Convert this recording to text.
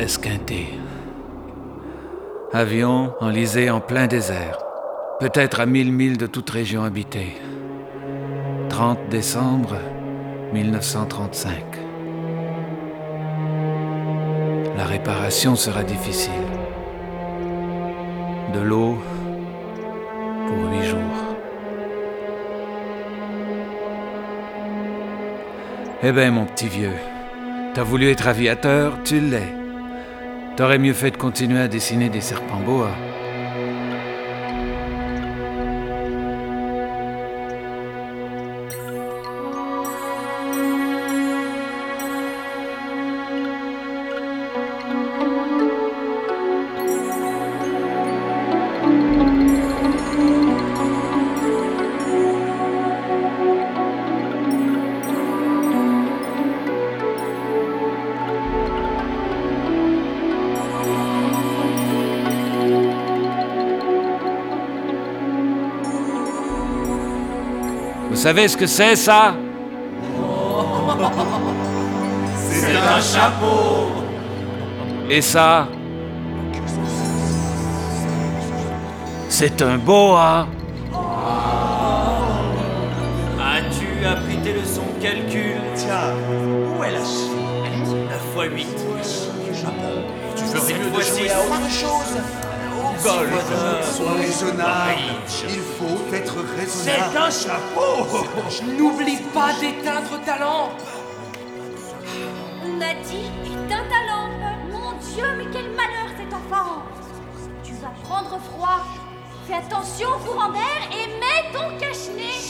esquinté. Avion enlisé en plein désert, peut-être à 1000 milles de toute région habitée. 30 décembre 1935. La réparation sera difficile. De l'eau pour 8 jours. Eh ben, mon petit vieux, t'as voulu être aviateur, tu l'es. T'aurais mieux fait de continuer à dessiner des serpents boa. Vous savez ce que c'est, ça? C'est un chapeau. Et ça? C'est un boa. As-tu appris tes leçons de calcul? Tiens, où est la chine? 9 fois 8. Tu ferais mieux de fois jouer six. à autre chose. Au golf. Sois raisonnable. Il faut être C'est raisonnable. un chapeau. N'oublie pas d'éteindre ta lampe. On a dit éteins ta lampe. Mon Dieu, mais quel malheur cet enfant. Tu vas prendre froid. Fais attention au courant d'air et mets ton cache-nez.